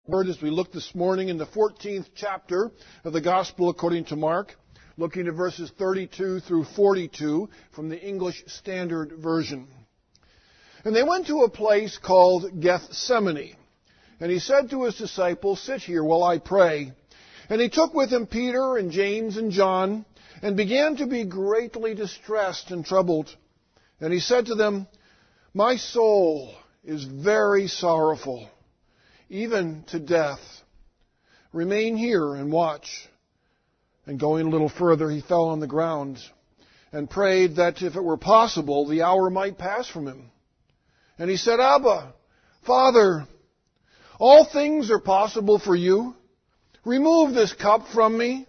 As we look this morning in the 14th chapter of the Gospel according to Mark, looking at verses 32 through 42 from the English Standard Version. And they went to a place called Gethsemane. And he said to his disciples, "Sit here while I pray." And he took with him Peter and James and John, and began to be greatly distressed and troubled. And he said to them, "My soul is very sorrowful, even to death. Remain here and watch." And going a little further, he fell on the ground and prayed that if it were possible, the hour might pass from him. And he said, "Abba, Father, all things are possible for you. Remove this cup from me.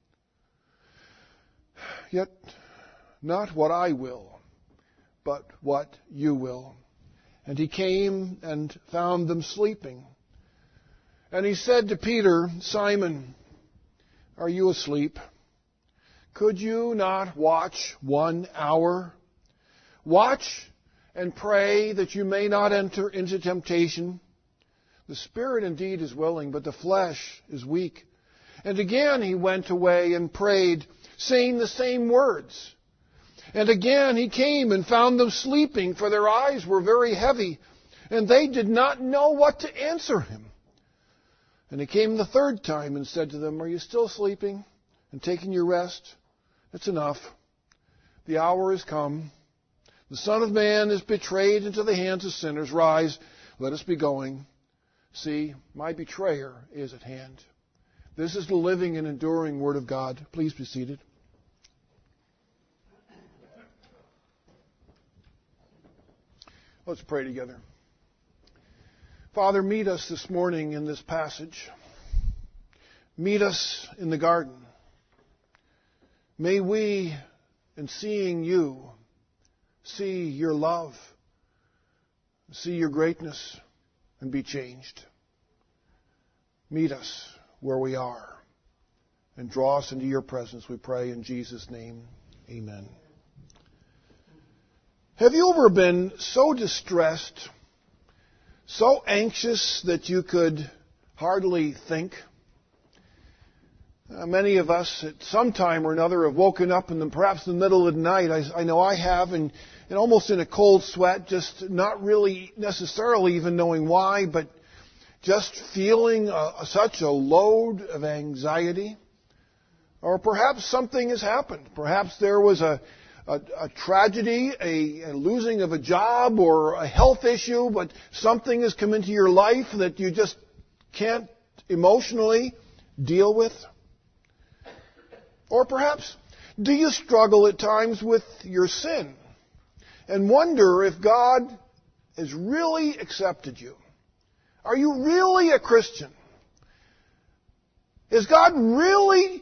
Yet not what I will, but what you will." And he came and found them sleeping. And he said to Peter, "Simon, are you asleep? Could you not watch 1 hour? Watch and pray that you may not enter into temptation. The spirit indeed is willing, but the flesh is weak." And again he went away and prayed, saying the same words. And again he came and found them sleeping, for their eyes were very heavy, and they did not know what to answer him. And he came the third time and said to them, "Are you still sleeping and taking your rest? It's enough. The hour is come. The Son of Man is betrayed into the hands of sinners. Rise, let us be going. See, my betrayer is at hand." This is the living and enduring Word of God. Please be seated. Let's pray together. Father, meet us this morning in this passage. Meet us in the garden. May we, in seeing you, see your love, see your greatness, and be changed. Meet us where we are and draw us into your presence, we pray in Jesus' name. Amen. Have you ever been so distressed, so anxious that you could hardly think? Many of us at some time or another have woken up perhaps in the middle of the night. I know I have, and almost in a cold sweat, just not really necessarily even knowing why, but just feeling such a load of anxiety. Or perhaps something has happened. Perhaps there was a tragedy, a losing of a job or a health issue, but something has come into your life that you just can't emotionally deal with. Or perhaps, do you struggle at times with your sin and wonder if God has really accepted you? Are you really a Christian? Is God really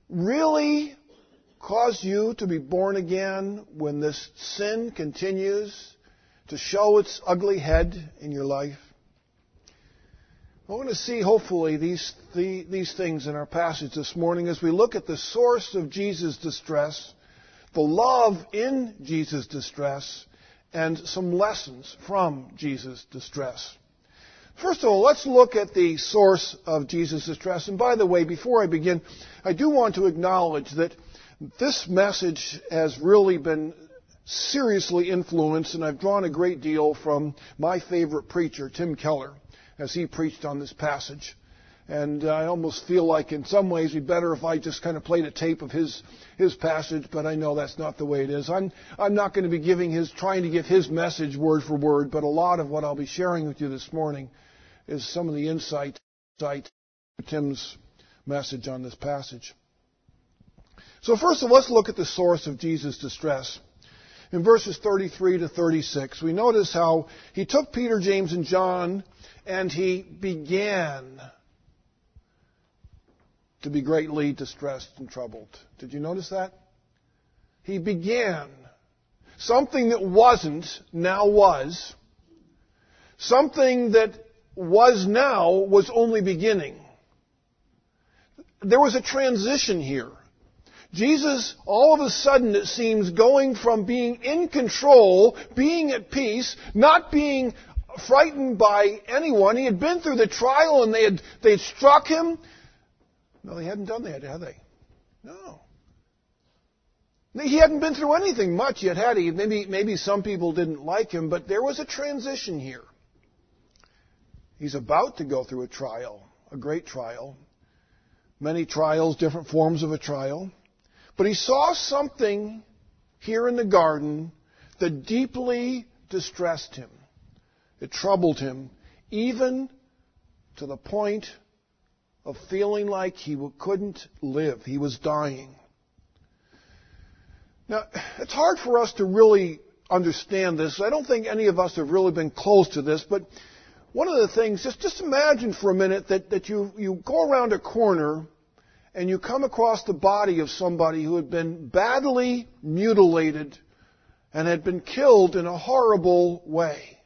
cause you to be born again when this sin continues to show its ugly head in your life? We're going to see, hopefully, these things in our passage this morning as we look at the source of Jesus' distress, the love in Jesus' distress, and some lessons from Jesus' distress. First of all, let's look at the source of Jesus' distress. And by the way, before I begin, I do want to acknowledge that this message has really been seriously influenced, and I've drawn a great deal from my favorite preacher, Tim Keller, as he preached on this passage. And I almost feel like in some ways it'd be better if I just kind of played a tape of his passage, but I know that's not the way it is. I'm not going to be trying to give his message word for word, but a lot of what I'll be sharing with you this morning is some of the insight to Tim's message on this passage. So first of all, let's look at the source of Jesus' distress. In verses 33 to 36, we notice how he took Peter, James, and John, and he began to be greatly distressed and troubled. Did you notice that? He began. Something that wasn't, now was. Something that was now was only beginning. There was a transition here. Jesus, all of a sudden, it seems, going from being in control, being at peace, not being frightened by anyone. He had been through the trial and they had struck him. No, they hadn't done that, had they? No. He hadn't been through anything much yet, had he? Maybe some people didn't like him, but there was a transition here. He's about to go through a trial, a great trial. Many trials, different forms of a trial. But he saw something here in the garden that deeply distressed him. It troubled him, even to the point of feeling like he couldn't live. He was dying. Now, it's hard for us to really understand this. I don't think any of us have really been close to this, but one of the things, just imagine for a minute that you go around a corner and you come across the body of somebody who had been badly mutilated and had been killed in a horrible way.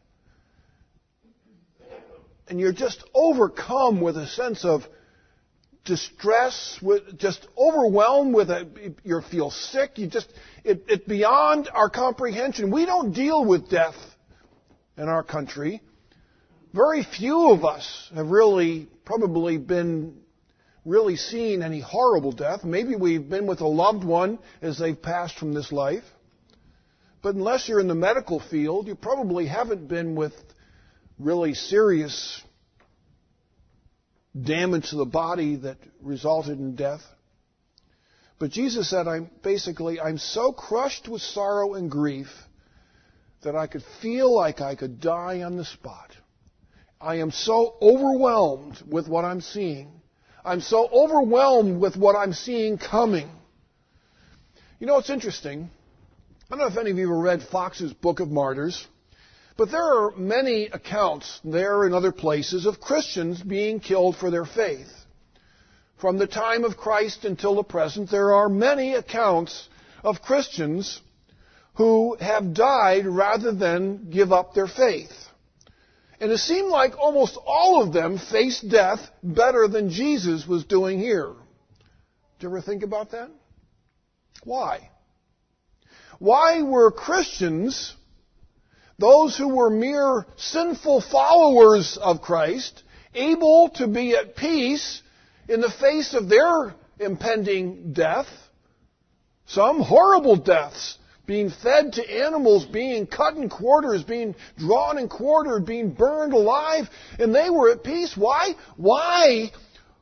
And you're just overcome with a sense of distress, just overwhelmed with you feel sick. It's beyond our comprehension. We don't deal with death in our country. Very few of us have probably been seen any horrible death. Maybe we've been with a loved one as they've passed from this life. But unless you're in the medical field, you probably haven't been with really serious damage to the body that resulted in death. But Jesus said, I'm so crushed with sorrow and grief that I could feel like I could die on the spot. I am so overwhelmed with what I'm seeing. I'm so overwhelmed with what I'm seeing coming. You know, it's interesting. I don't know if any of you have read Fox's Book of Martyrs, but there are many accounts there and other places of Christians being killed for their faith. From the time of Christ until the present, there are many accounts of Christians who have died rather than give up their faith. And it seemed like almost all of them faced death better than Jesus was doing here. Did you ever think about that? Why? Why were Christians, those who were mere sinful followers of Christ, able to be at peace in the face of their impending death? Some horrible deaths, being fed to animals, being cut in quarters, being drawn and quartered, being burned alive, and they were at peace. Why? Why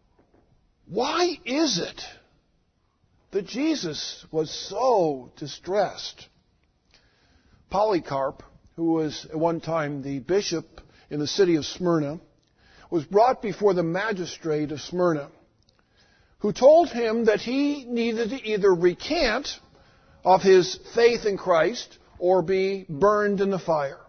is it that Jesus was so distressed? Polycarp, who was at one time the bishop in the city of Smyrna, was brought before the magistrate of Smyrna, who told him that he needed to either recant of his faith in Christ or be burned in the fire.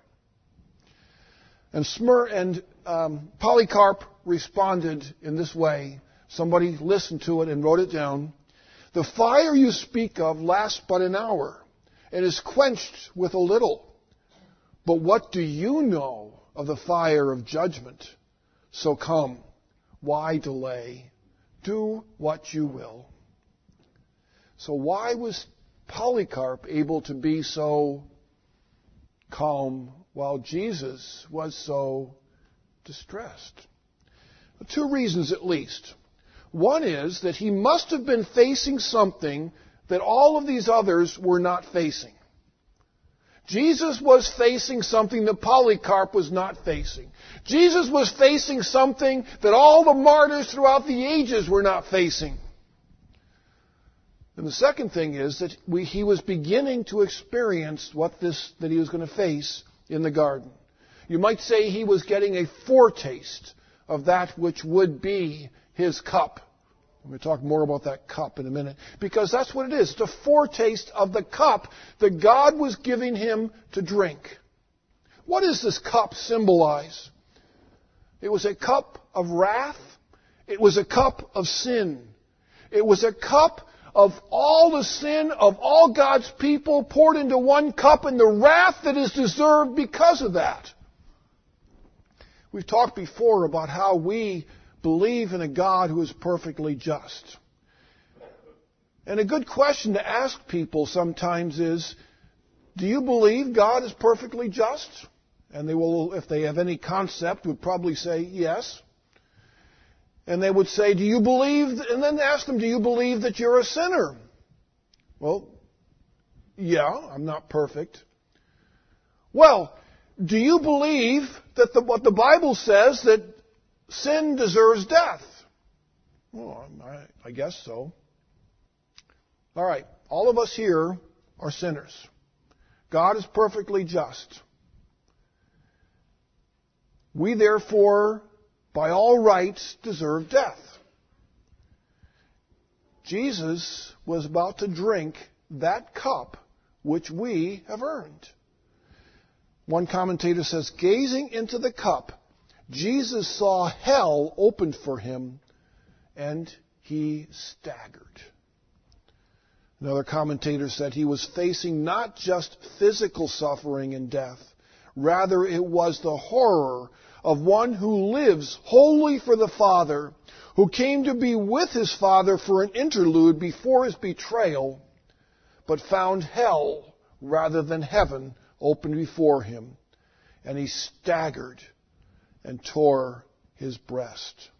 And Polycarp responded in this way. Somebody listened to it and wrote it down. The fire you speak of lasts but an hour and is quenched with a little. But what do you know of the fire of judgment? So come, why delay? Do what you will. So why was Polycarp able to be so calm while Jesus was so distressed? Two reasons at least. One is that he must have been facing something that all of these others were not facing. Jesus was facing something that Polycarp was not facing. Jesus was facing something that all the martyrs throughout the ages were not facing. And the second thing is that he was beginning to experience that he was going to face in the garden. You might say he was getting a foretaste of that which would be his cup. I'm going to talk more about that cup in a minute, because that's what it is. It's a foretaste of the cup that God was giving him to drink. What does this cup symbolize? It was a cup of wrath. It was a cup of sin. It was a cup of all the sin of all God's people poured into one cup, and the wrath that is deserved because of that. We've talked before about how we believe in a God who is perfectly just. And a good question to ask people sometimes is, do you believe God is perfectly just? And they will, if they have any concept, would probably say yes. And they would say, do you believe, and then ask them, do you believe that you're a sinner? Well, yeah, I'm not perfect. Well, do you believe that what the Bible says, that sin deserves death? Well, I guess so. All right, all of us here are sinners. God is perfectly just. We therefore, by all rights, deserve death. Jesus was about to drink that cup which we have earned. One commentator says, gazing into the cup, Jesus saw hell opened for him, and he staggered. Another commentator said he was facing not just physical suffering and death, rather it was the horror of one who lives wholly for the Father, who came to be with his Father for an interlude before his betrayal, but found hell rather than heaven opened before him, and he staggered and tore his breast.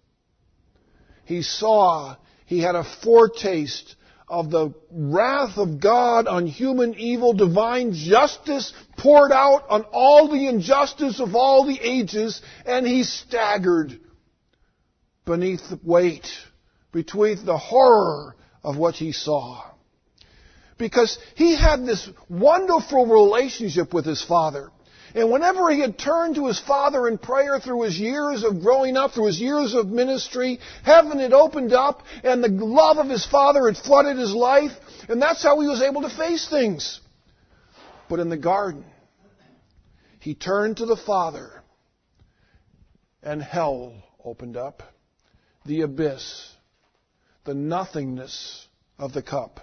He saw he had a foretaste of the wrath of God on human evil, divine justice poured out on all the injustice of all the ages, and he staggered beneath the weight, beneath the horror of what he saw. Because he had this wonderful relationship with his Father. And whenever he had turned to his Father in prayer through his years of growing up, through his years of ministry, heaven had opened up and the love of his Father had flooded his life. And that's how he was able to face things. But in the garden, he turned to the Father and hell opened up. The abyss, the nothingness of the cup.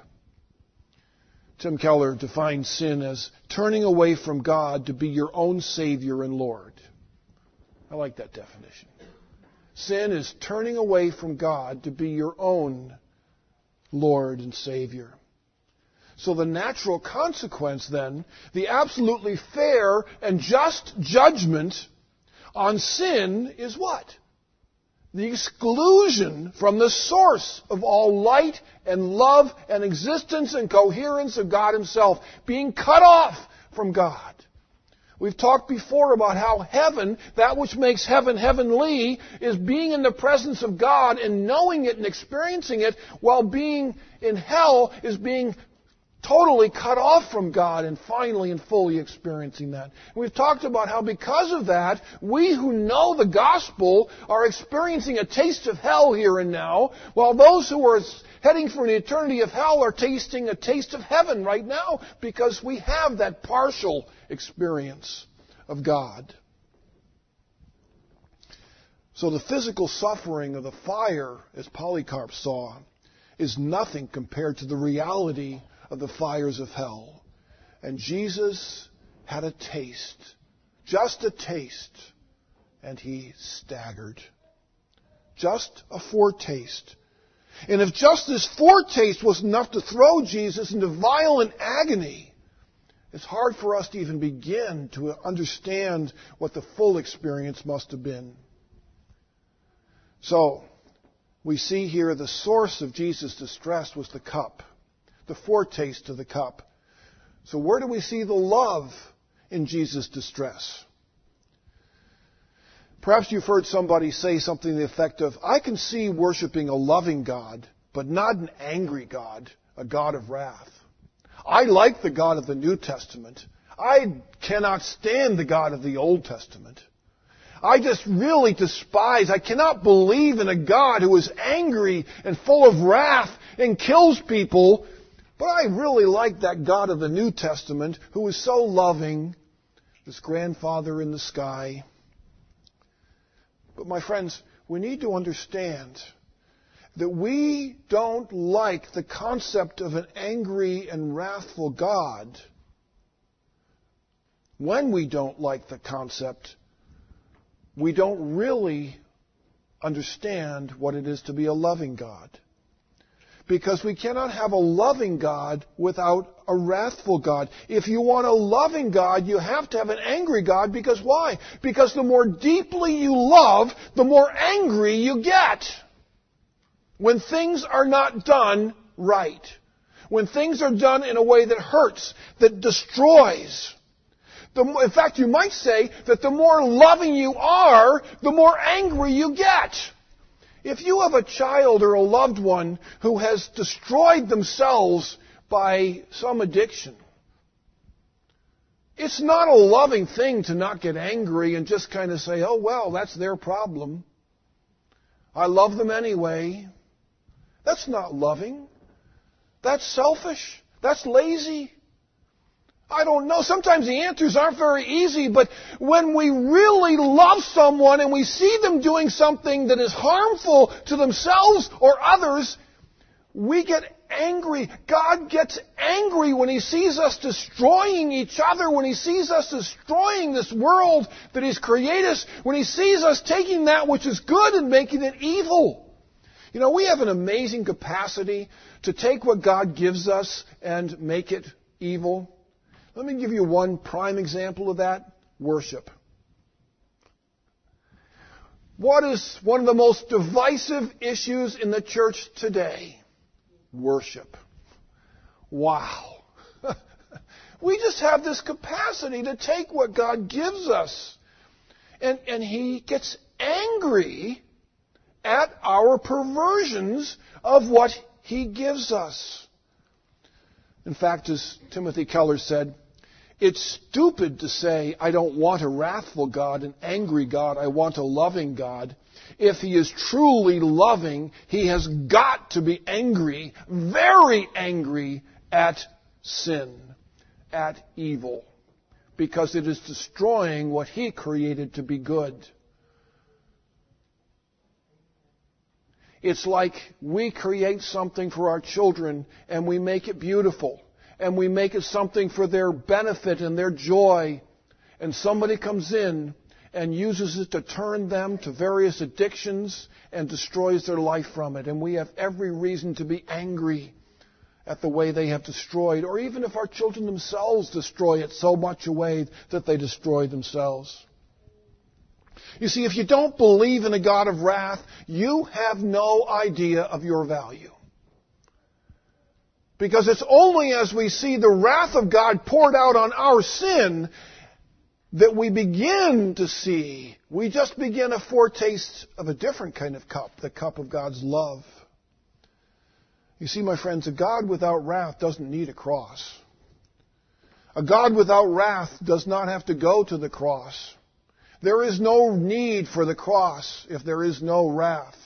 Tim Keller defines sin as turning away from God to be your own Savior and Lord. I like that definition. Sin is turning away from God to be your own Lord and Savior. So the natural consequence then, the absolutely fair and just judgment on sin is what? The exclusion from the source of all light and love and existence and coherence of God Himself. Being cut off from God. We've talked before about how heaven, that which makes heaven heavenly, is being in the presence of God and knowing it and experiencing it, while being in hell is being totally cut off from God and finally and fully experiencing that. We've talked about how because of that, we who know the gospel are experiencing a taste of hell here and now, while those who are heading for an eternity of hell are tasting a taste of heaven right now because we have that partial experience of God. So the physical suffering of the fire, as Polycarp saw, is nothing compared to the reality of the fires of hell. And Jesus had a taste, just a taste, and he staggered. Just a foretaste. And if just this foretaste was enough to throw Jesus into violent agony, it's hard for us to even begin to understand what the full experience must have been. So, we see here the source of Jesus' distress was the cup. The foretaste of the cup. So where do we see the love in Jesus' distress? Perhaps you've heard somebody say something to the effect of, I can see worshiping a loving God, but not an angry God, a God of wrath. I like the God of the New Testament. I cannot stand the God of the Old Testament. I just really despise, I cannot believe in a God who is angry and full of wrath and kills people. But I really like that God of the New Testament who is so loving, this grandfather in the sky. But my friends, we need to understand that we don't like the concept of an angry and wrathful God. When we don't like the concept, we don't really understand what it is to be a loving God. Because we cannot have a loving God without a wrathful God. If you want a loving God, you have to have an angry God. Because why? Because the more deeply you love, the more angry you get. When things are not done right. When things are done in a way that hurts, that destroys. In fact, you might say that the more loving you are, the more angry you get. If you have a child or a loved one who has destroyed themselves by some addiction, it's not a loving thing to not get angry and just kind of say, oh, well, that's their problem. I love them anyway. That's not loving. That's selfish. That's lazy. I don't know. Sometimes the answers aren't very easy, but when we really love someone and we see them doing something that is harmful to themselves or others, we get angry. God gets angry when He sees us destroying each other, when He sees us destroying this world that He's created, when He sees us taking that which is good and making it evil. You know, we have an amazing capacity to take what God gives us and make it evil. Let me give you one prime example of that. Worship. What is one of the most divisive issues in the church today? Worship. Wow. We just have this capacity to take what God gives us. And He gets angry at our perversions of what He gives us. In fact, as Timothy Keller said, it's stupid to say, I don't want a wrathful God, an angry God, I want a loving God. If He is truly loving, He has got to be angry, very angry at sin, at evil, because it is destroying what He created to be good. It's like we create something for our children and we make it beautiful. And we make it something for their benefit and their joy. And somebody comes in and uses it to turn them to various addictions and destroys their life from it. And we have every reason to be angry at the way they have destroyed. Or even if our children themselves destroy it so much away that they destroy themselves. You see, if you don't believe in a God of wrath, you have no idea of your value. Because it's only as we see the wrath of God poured out on our sin that we begin to see, we just begin a foretaste of a different kind of cup, the cup of God's love. You see, my friends, a God without wrath doesn't need a cross. A God without wrath does not have to go to the cross. There is no need for the cross if there is no wrath.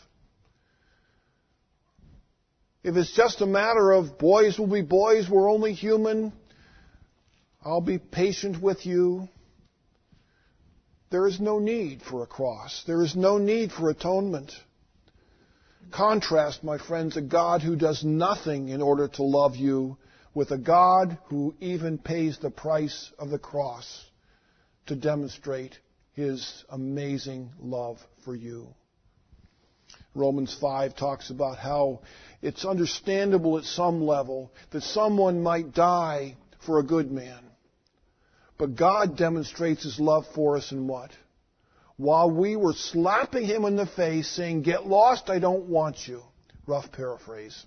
If it's just a matter of boys will be boys, we're only human, I'll be patient with you, there is no need for a cross. There is no need for atonement. Contrast, my friends, a God who does nothing in order to love you with a God who even pays the price of the cross to demonstrate His amazing love for you. Romans 5 talks about how it's understandable at some level that someone might die for a good man. But God demonstrates His love for us in what? While we were slapping Him in the face saying, get lost, I don't want you. Rough paraphrase.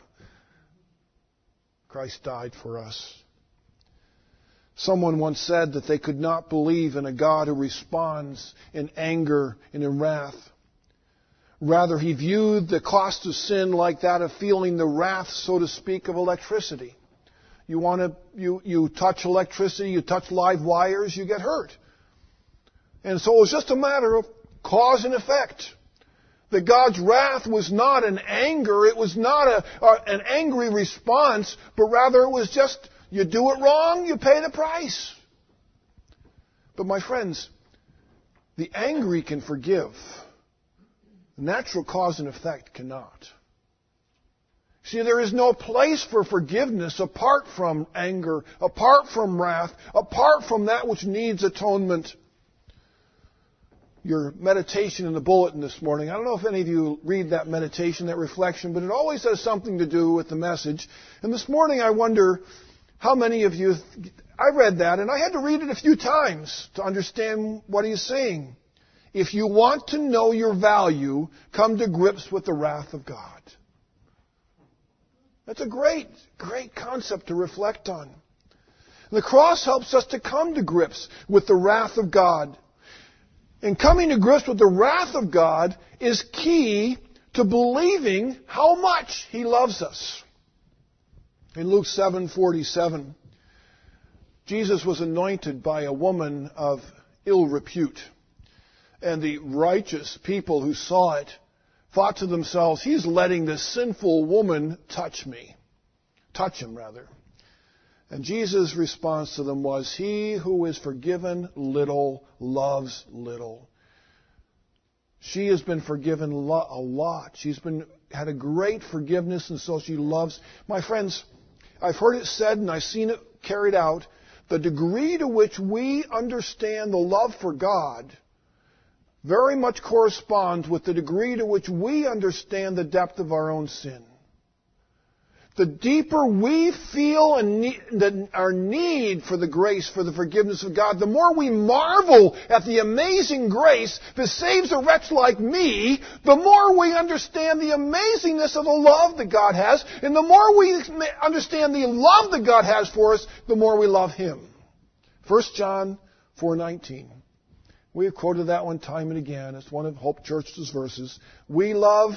Christ died for us. Someone once said that they could not believe in a God who responds in anger and in wrath. Rather, he viewed the cost of sin like that of feeling the wrath, so to speak, of electricity. You touch electricity, you touch live wires, you get hurt. And so it was just a matter of cause and effect. That God's wrath was not an anger, it was not an angry response, but rather it was just, you do it wrong, you pay the price. But my friends, the angry can forgive. Natural cause and effect cannot. See, there is no place for forgiveness apart from anger, apart from wrath, apart from that which needs atonement. your meditation in the bulletin this morning. I don't know if any of you read that meditation, that reflection, but it always has something to do with the message. And this morning I wonder how many of you, I read that and I had to read it a few times to understand what he's saying. If you want to know your value, come to grips with the wrath of God. That's a great, great concept to reflect on. The cross helps us to come to grips with the wrath of God. And coming to grips with the wrath of God is key to believing how much He loves us. In Luke 7:47, Jesus was anointed by a woman of ill repute. And the righteous people who saw it thought to themselves, he's letting this sinful woman touch him. And Jesus' response to them was, he who is forgiven little loves little. She has been forgiven a lot. She's had a great forgiveness, and so she loves. My friends, I've heard it said and I've seen it carried out, the degree to which we understand the love for God very much corresponds with the degree to which we understand the depth of our own sin. The deeper we feel our need for the grace, for the forgiveness of God, the more we marvel at the amazing grace that saves a wretch like me, the more we understand the amazingness of the love that God has, and the more we understand the love that God has for us, the more we love Him. 1 John 4:19. We have quoted that one time and again. It's one of Hope Church's verses. We love.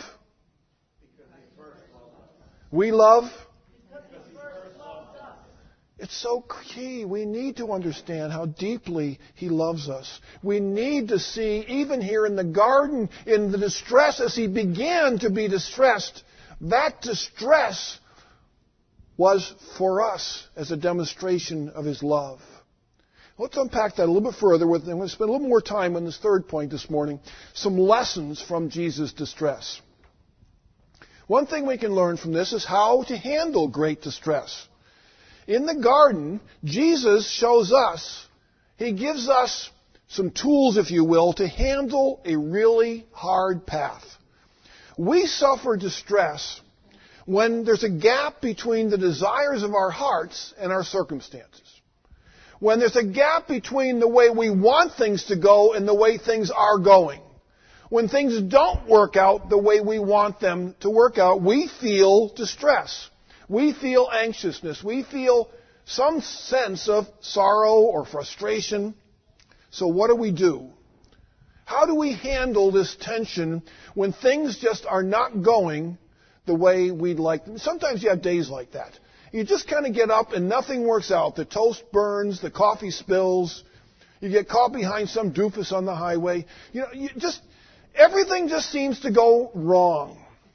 It's so key. We need to understand how deeply He loves us. We need to see, even here in the garden, in the distress as He began to be distressed, that distress was for us as a demonstration of His love. Let's unpack that a little bit further. I'm going to spend a little more time on this third point this morning. Some lessons from Jesus' distress. One thing we can learn from this is how to handle great distress. In the garden, Jesus shows us, He gives us some tools, if you will, to handle a really hard path. We suffer distress when there's a gap between the desires of our hearts and our circumstances. When there's a gap between the way we want things to go and the way things are going. When things don't work out the way we want them to work out, we feel distress. We feel anxiousness. We feel some sense of sorrow or frustration. So what do? How do we handle this tension when things just are not going the way we'd like them? Sometimes you have days like that. You just kind of get up and nothing works out. The toast burns, the coffee spills, you get caught behind some doofus on the highway. Everything just seems to go wrong.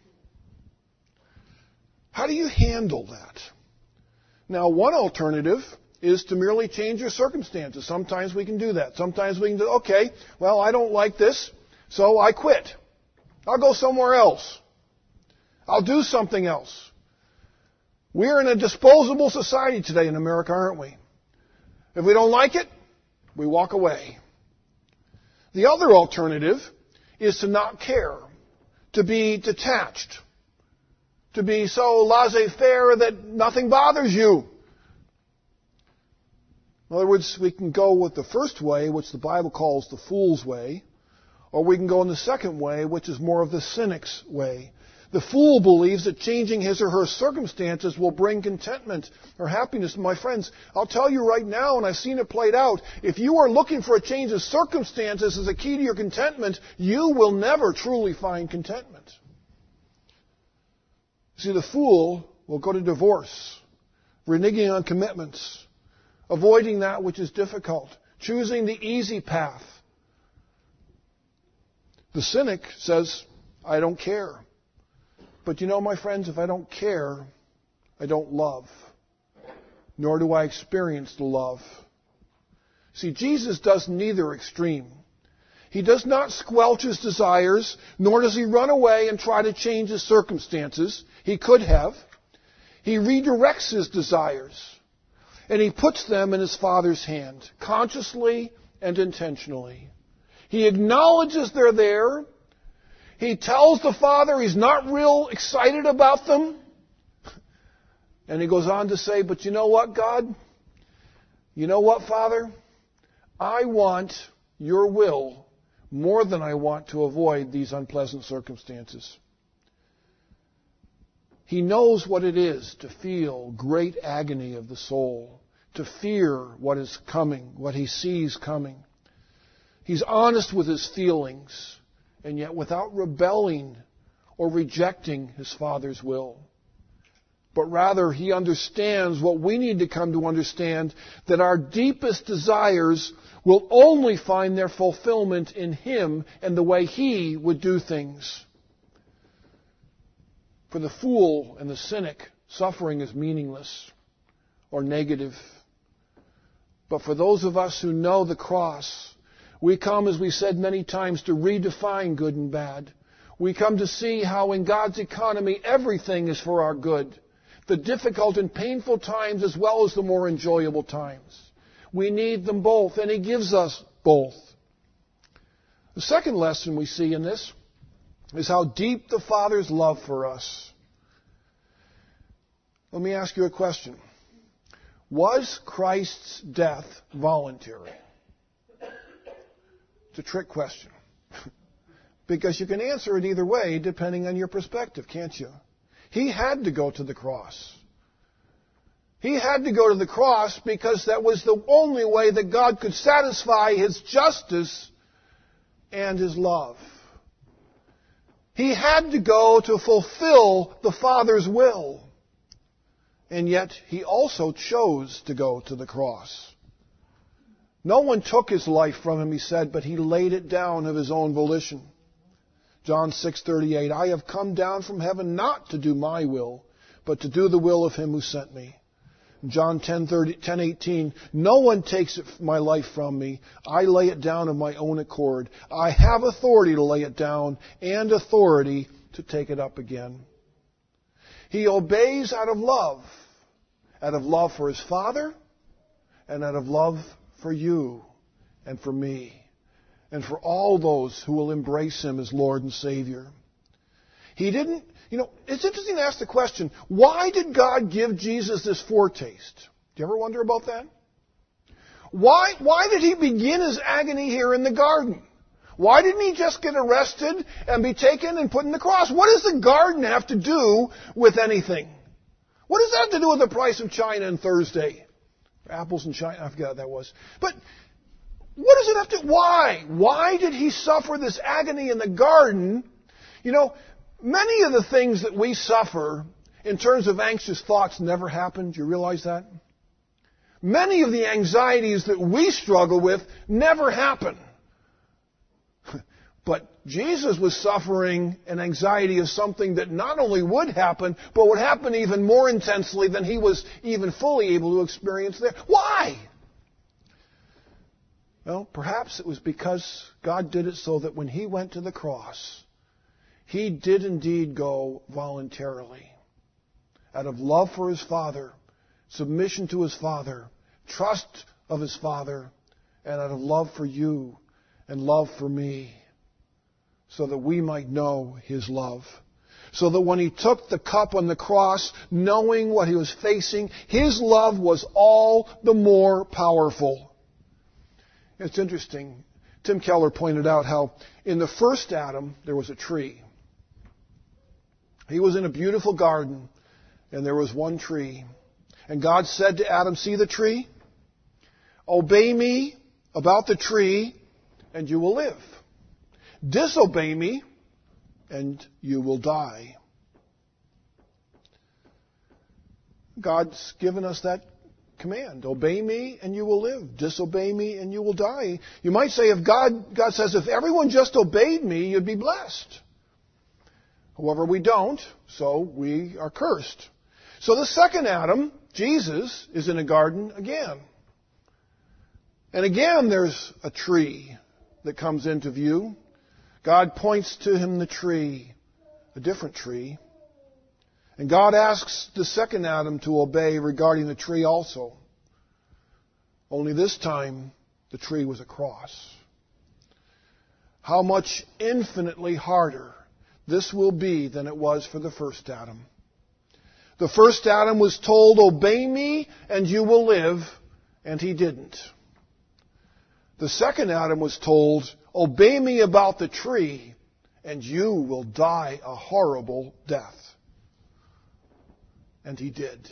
How do you handle that? Now, one alternative is to merely change your circumstances. Sometimes we can do that. Sometimes we can do, okay, well, I don't like this, so I quit. I'll go somewhere else. I'll do something else. We're in a disposable society today in America, aren't we? If we don't like it, we walk away. The other alternative is to not care, to be detached, to be so laissez-faire that nothing bothers you. In other words, we can go with the first way, which the Bible calls the fool's way, or we can go in the second way, which is more of the cynic's way. The fool believes that changing his or her circumstances will bring contentment or happiness. My friends, I'll tell you right now, and I've seen it played out, if you are looking for a change of circumstances as a key to your contentment, you will never truly find contentment. See, the fool will go to divorce, reneging on commitments, avoiding that which is difficult, choosing the easy path. The cynic says, I don't care. But you know, my friends, if I don't care, I don't love. Nor do I experience the love. See, Jesus does neither extreme. He does not squelch His desires, nor does He run away and try to change His circumstances. He could have. He redirects His desires. And He puts them in His Father's hand, consciously and intentionally. He acknowledges they're there. He tells the Father he's not real excited about them. And he goes on to say, but you know what, God? You know what, Father? I want your will more than I want to avoid these unpleasant circumstances. He knows what it is to feel great agony of the soul, to fear what is coming, what he sees coming. He's honest with his feelings, and yet without rebelling or rejecting his Father's will. But rather, he understands what we need to come to understand, that our deepest desires will only find their fulfillment in him and the way he would do things. For the fool and the cynic, suffering is meaningless or negative. But for those of us who know the cross, we come, as we said many times, to redefine good and bad. We come to see how in God's economy everything is for our good. The difficult and painful times as well as the more enjoyable times. We need them both, and he gives us both. The second lesson we see in this is how deep the Father's love for us. Let me ask you a question. Was Christ's death voluntary? It's a trick question. Because you can answer it either way depending on your perspective, can't you? He had to go to the cross. He had to go to the cross because that was the only way that God could satisfy his justice and his love. He had to go to fulfill the Father's will. And yet, he also chose to go to the cross. No one took his life from him, he said, but he laid it down of his own volition. John 6:38, I have come down from heaven not to do my will, but to do the will of him who sent me. John 10:18, no one takes my life from me. I lay it down of my own accord. I have authority to lay it down and authority to take it up again. He obeys out of love for his Father, and out of love for you and for me, and for all those who will embrace him as Lord and Savior. He didn't, it's interesting to ask the question, why did God give Jesus this foretaste? Do you ever wonder about that? Why did he begin his agony here in the garden? Why didn't he just get arrested and be taken and put in the cross? What does the garden have to do with anything? What does that have to do with the price of China on Thursday? Apples and China, I forgot what that was. But what does it have to... Why? Why did he suffer this agony in the garden? Many of the things that we suffer in terms of anxious thoughts never happen. Do you realize that? Many of the anxieties that we struggle with never happen. But Jesus was suffering an anxiety of something that not only would happen, but would happen even more intensely than he was even fully able to experience there. Why? Well, perhaps it was because God did it so that when he went to the cross, he did indeed go voluntarily. Out of love for his Father, submission to his Father, trust of his Father, and out of love for you and love for me, so that we might know his love. So that when he took the cup on the cross, knowing what he was facing, his love was all the more powerful. It's interesting. Tim Keller pointed out how in the first Adam, there was a tree. He was in a beautiful garden, and there was one tree. And God said to Adam, see the tree? Obey me about the tree, and you will live. Disobey me, and you will die. God's given us that command. Obey me, and you will live. Disobey me, and you will die. You might say, if God says, if everyone just obeyed me, you'd be blessed. However, we don't, so we are cursed. So the second Adam, Jesus, is in a garden again. And again, there's a tree that comes into view. God points to him the tree, a different tree. And God asks the second Adam to obey regarding the tree also. Only this time, the tree was a cross. how much infinitely harder this will be than it was for the first Adam. The first Adam was told, obey me and you will live, and he didn't. The second Adam was told, obey me about the tree, and you will die a horrible death. And he did.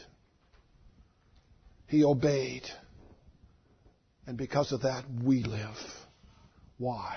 He obeyed. And because of that, we live. Why?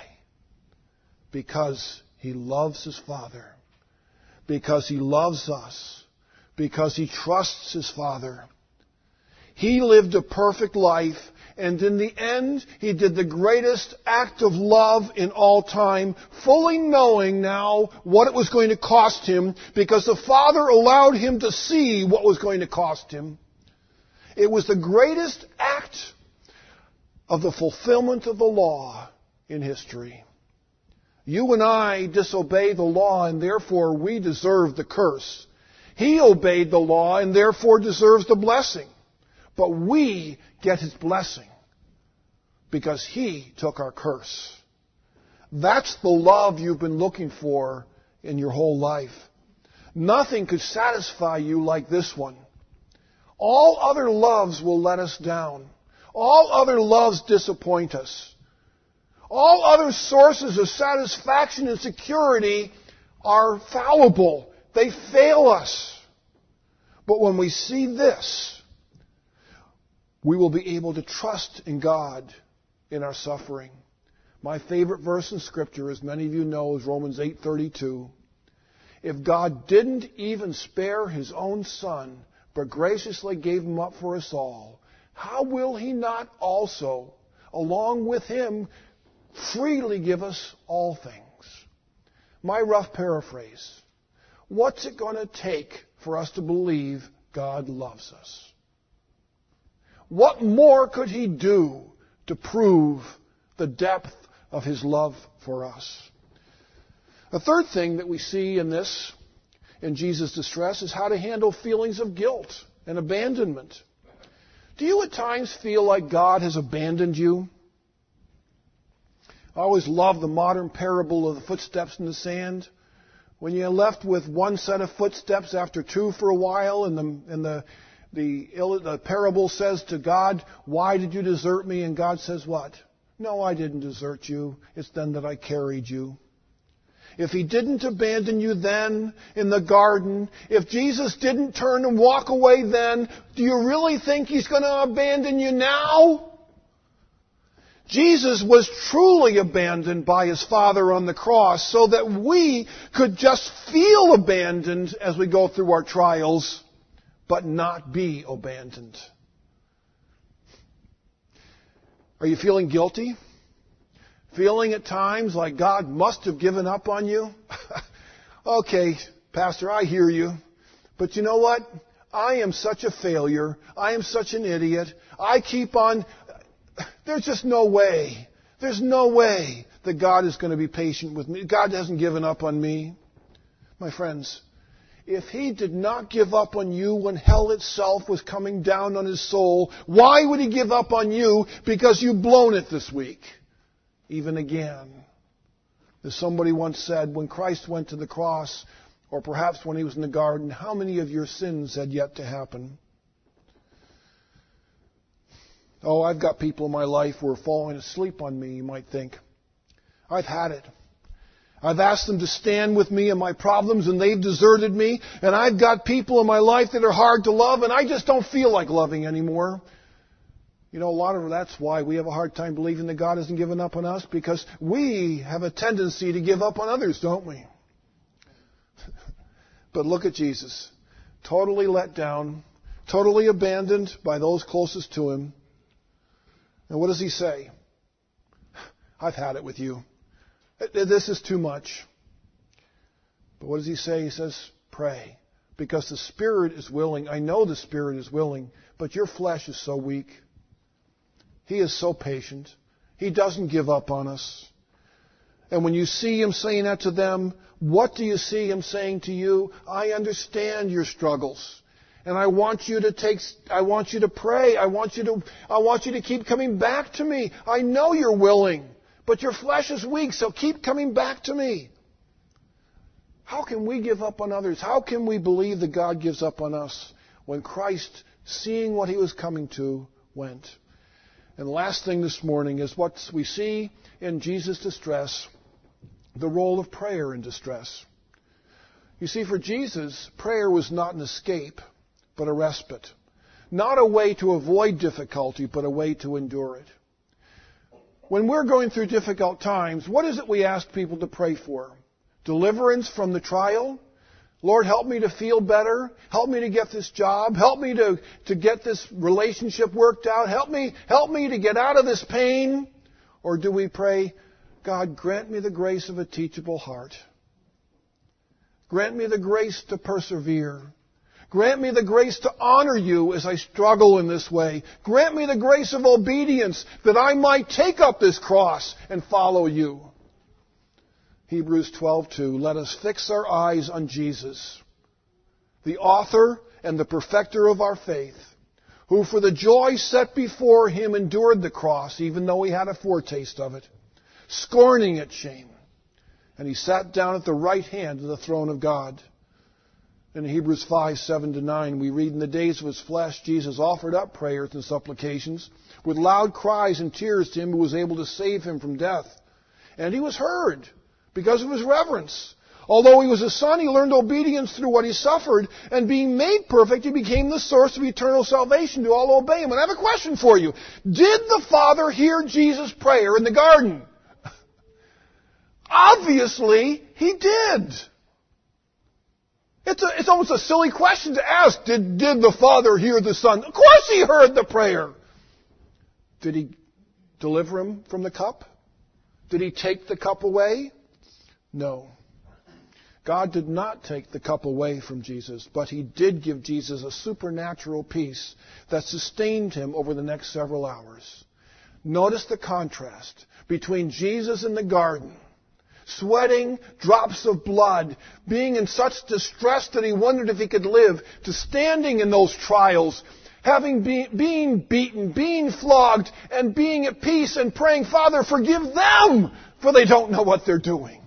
Because he loves his Father. Because he loves us. Because he trusts his Father. He lived a perfect life, and in the end, he did the greatest act of love in all time, fully knowing now what it was going to cost him, because the Father allowed him to see what was going to cost him. It was the greatest act of the fulfillment of the law in history. You and I disobey the law, and therefore we deserve the curse. He obeyed the law, and therefore deserves the blessing. But we get his blessing because he took our curse. That's the love you've been looking for in your whole life. Nothing could satisfy you like this one. All other loves will let us down. All other loves disappoint us. All other sources of satisfaction and security are fallible. They fail us. But when we see this, we will be able to trust in God in our suffering. My favorite verse in Scripture, as many of you know, is Romans 8:32. If God didn't even spare his own Son, but graciously gave him up for us all, how will he not also, along with him, freely give us all things? My rough paraphrase. What's it going to take for us to believe God loves us? What more could he do to prove the depth of his love for us? A third thing that we see in this, in Jesus' distress, is how to handle feelings of guilt and abandonment. Do you at times feel like God has abandoned you? I always love the modern parable of the footsteps in the sand. When you're left with one set of footsteps after two for a while, and the parable says to God, why did you desert me? And God says what? No, I didn't desert you. It's then that I carried you. If he didn't abandon you then in the garden, if Jesus didn't turn and walk away then, do you really think he's going to abandon you now? Jesus was truly abandoned by his Father on the cross so that we could just feel abandoned as we go through our trials, but not be abandoned. Are you feeling guilty? Feeling at times like God must have given up on you? Okay, Pastor, I hear you. But you know what? I am such a failure. I am such an idiot. I keep on... There's just no way. There's no way that God is going to be patient with me. God hasn't given up on me. My friends, if he did not give up on you when hell itself was coming down on his soul, why would he give up on you because you've blown it this week? Even again. As somebody once said, when Christ went to the cross, or perhaps when he was in the garden, how many of your sins had yet to happen? Oh, I've got people in my life who are falling asleep on me, you might think. I've had it. I've asked them to stand with me in my problems, and they've deserted me. And I've got people in my life that are hard to love, and I just don't feel like loving anymore. You know, a lot of that's why we have a hard time believing that God hasn't given up on us, because we have a tendency to give up on others, don't we? But look at Jesus. Totally let down, totally abandoned by those closest to him. And what does he say? I've had it with you. This is too much. But what does he say? He says, pray. Because the Spirit is willing. I know the Spirit is willing, but your flesh is so weak. He is so patient. He doesn't give up on us. And when you see him saying that to them, what do you see him saying to you? I understand your struggles. And I want you to pray. I want you to keep coming back to me. I know you're willing, But your flesh is weak, so keep coming back to me. How can we give up on others? How can we believe that God gives up on us when Christ, seeing what he was coming to, went? And the last thing this morning is what we see in Jesus' distress, the role of prayer in distress. You see, for Jesus, prayer was not an escape, but a respite. Not a way to avoid difficulty, but a way to endure it. When we're going through difficult times, what is it we ask people to pray for? Deliverance from the trial? Lord, help me to feel better. Help me to get this job. Help me to get this relationship worked out. Help me to get out of this pain. Or do we pray, God, grant me the grace of a teachable heart. Grant me the grace to persevere. Grant me the grace to honor you as I struggle in this way. Grant me the grace of obedience that I might take up this cross and follow you. Hebrews 12:2, let us fix our eyes on Jesus, the author and the perfecter of our faith, who for the joy set before him endured the cross, even though he had a foretaste of it, scorning its shame. And he sat down at the right hand of the throne of God. In Hebrews 5:7-9, we read, in the days of his flesh, Jesus offered up prayers and supplications with loud cries and tears to him who was able to save him from death. And he was heard because of his reverence. Although he was a son, he learned obedience through what he suffered, and being made perfect, he became the source of eternal salvation to all who obey him. And I have a question for you. Did the Father hear Jesus' prayer in the garden? Obviously, he did. It's almost a silly question to ask. Did the Father hear the Son? Of course he heard the prayer. Did he deliver him from the cup? Did he take the cup away? No. God did not take the cup away from Jesus, but he did give Jesus a supernatural peace that sustained him over the next several hours. Notice the contrast between Jesus in the garden, sweating drops of blood, being in such distress that he wondered if he could live, to standing in those trials, being beaten, being flogged, and being at peace and praying, Father, forgive them, for they don't know what they're doing.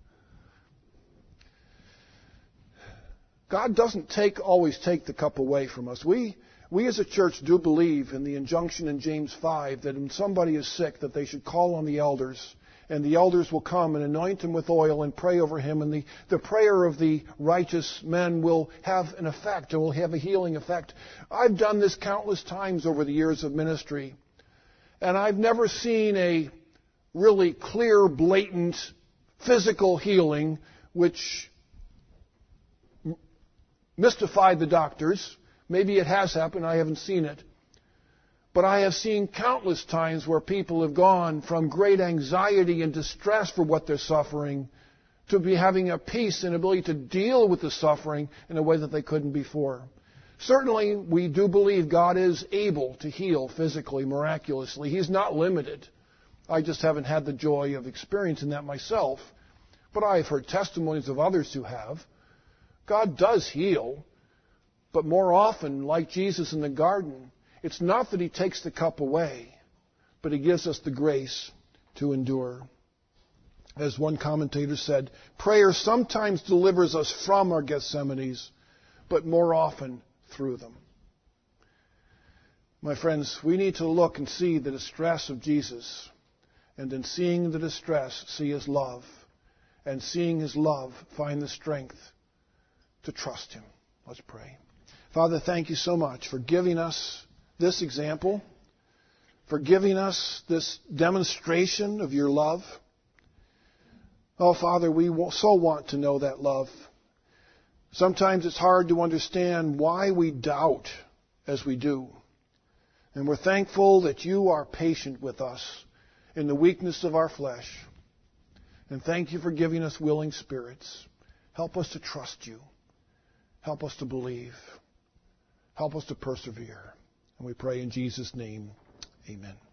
God doesn't always take the cup away from us. We as a church do believe in the injunction in James 5 that when somebody is sick that they should call on the elders, and the elders will come and anoint him with oil and pray over him, and the prayer of the righteous men will have an effect, and will have a healing effect. I've done this countless times over the years of ministry, and I've never seen a really clear, blatant physical healing which mystified the doctors. Maybe it has happened, I haven't seen it. But I have seen countless times where people have gone from great anxiety and distress for what they're suffering to be having a peace and ability to deal with the suffering in a way that they couldn't before. Certainly, we do believe God is able to heal physically, miraculously. He's not limited. I just haven't had the joy of experiencing that myself. But I've heard testimonies of others who have. God does heal, but more often, like Jesus in the garden, it's not that he takes the cup away, but he gives us the grace to endure. As one commentator said, prayer sometimes delivers us from our Gethsemanes, but more often through them. My friends, we need to look and see the distress of Jesus, and in seeing the distress, see his love, and seeing his love, find the strength to trust him. Let's pray. Father, thank you so much for giving us this example, for giving us this demonstration of your love. Oh, Father, we so want to know that love. Sometimes it's hard to understand why we doubt as we do. And we're thankful that you are patient with us in the weakness of our flesh. And thank you for giving us willing spirits. Help us to trust you. Help us to believe. Help us to persevere. And we pray in Jesus' name, amen.